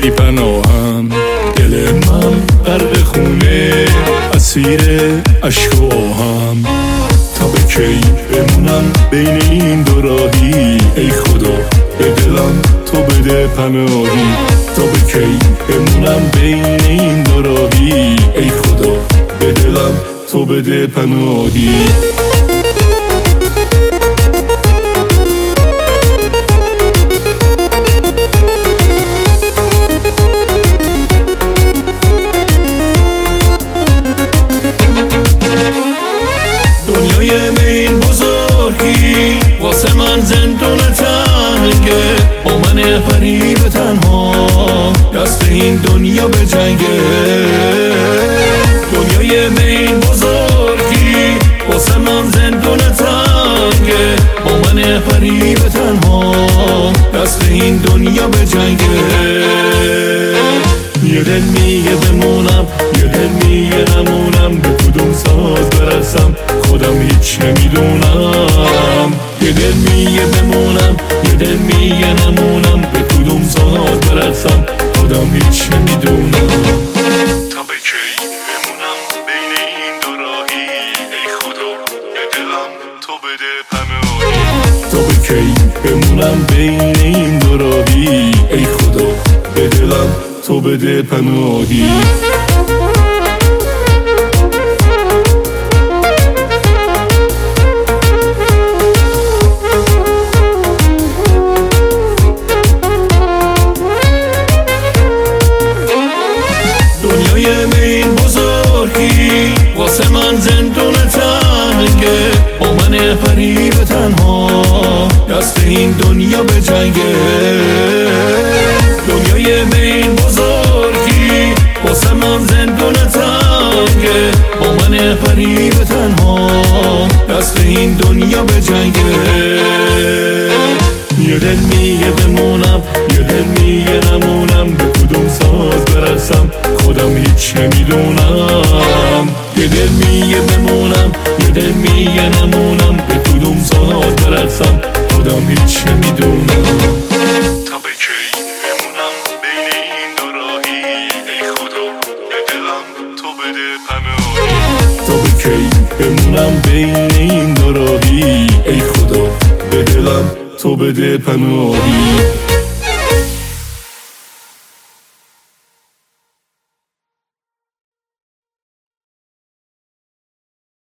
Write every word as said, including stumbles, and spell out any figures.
ای پناهم. دل من غرق خونه اسیر عشق و آهم. تا به کی بمونم بین این دو راهی؟ ای خدا به دلم تو بده پناهی. تا به کی بمونم بین این دو راهی؟ ای خدا به دلم تو بده پناهی. دنیای این بزرگی واسه من زندون تنگه، با من غریب تنها دست این دنیا به جنگه. دنیای این بزرگی واسه من زندون تنگه، با من غریب تنها دست این دنیا به جنگه. یه دل میگه بمونم، یه دل میگه نمونم، به کدوم ساز برسم خودم هیچ نمیدونم. یه دل میگه بمونم، یه دل میگه نمونم، به کدوم ساز برسم خودم هیچ نمیدونم. تا به کی بمونم بین این دو راهی؟ ای خدا به دلم تو بده پناهی. تا به کی بمونم بین این دو راهی؟ ای خدا به دلم تو بده پناهی. دنیای این بزرگی واسه من زندون تنگه، با من غریب تنها دست این دنیا به جنگه. دنیای این بزرگی واسه من زندون تنگه، با من غریب تنها دست این دنیا به جنگه. یه دل میگه بمونم، یه دل میگه نمونم، به کدوم ساز برسم خودم هیچ نمیدونم. یه دل میگه بمونم، یه دل میگه نمونم، به کدوم ساز برسم خودم هیچ نمیدونم. تا به کی بمونم بین این دو راهی؟ ای خدا به دلم تو بده پناهی. تا به کی بمونم بین این دو راهی؟ ای خدا به دلم تو بده پناهی.